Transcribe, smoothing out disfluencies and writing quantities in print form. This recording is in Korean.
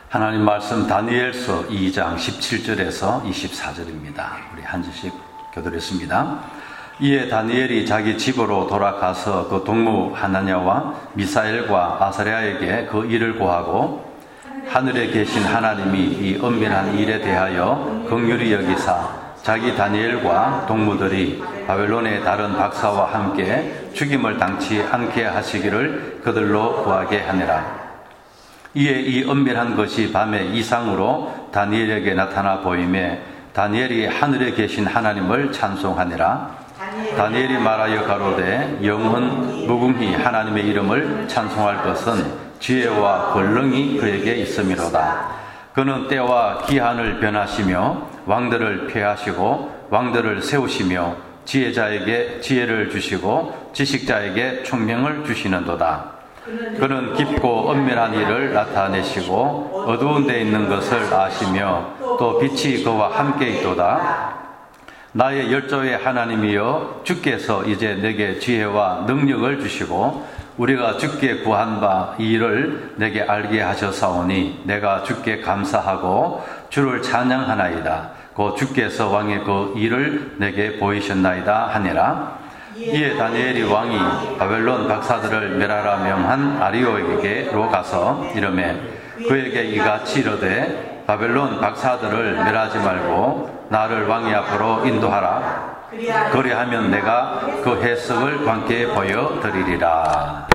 하나님 말씀 다니엘서 2장 17절에서 24절입니다. 우리 한 절씩 교독했습니다. 이에 다니엘이 자기 집으로 돌아가서 그 동무 하나냐와 미사엘과 아사랴에게 그 일을 고하고 하늘에 계신 하나님이 이 은밀한 일에 대하여 긍휼히 여기사 자기 다니엘과 동무들이 바벨론의 다른 박사와 함께 죽임을 당치 않게 하시기를 그들로 구하게 하니라. 이에 이 은밀한 것이 밤에 이상으로 다니엘에게 나타나 보이매 다니엘이 하늘에 계신 하나님을 찬송하니라. 다니엘이 말하여 가로되 영은 무궁히 하나님의 이름을 찬송할 것은 지혜와 권능이 그에게 있음이로다. 그는 때와 기한을 변하시며 왕들을 폐하시고 왕들을 세우시며 지혜자에게 지혜를 주시고 지식자에게 총명을 주시는도다. 그는 깊고 은밀한 일을 나타내시고 어두운 데 있는 것을 아시며 또 빛이 그와 함께 있도다. 나의 열조의 하나님이여 주께서 이제 내게 지혜와 능력을 주시고 우리가 주께 구한 바 이 일을 내게 알게 하셨사오니 내가 주께 감사하고 주를 찬양하나이다. 곧 주께서 왕의 그 일을 내게 보이셨나이다 하니라. 이에 다니엘이 왕이 바벨론 박사들을 멸하라 명한 아리오에게로 가서 이르매 그에게 이같이 이르되 바벨론 박사들을 멸하지 말고 나를 왕의 앞으로 인도하라. 그리하면 내가 그 해석을 왕께 보여드리리라.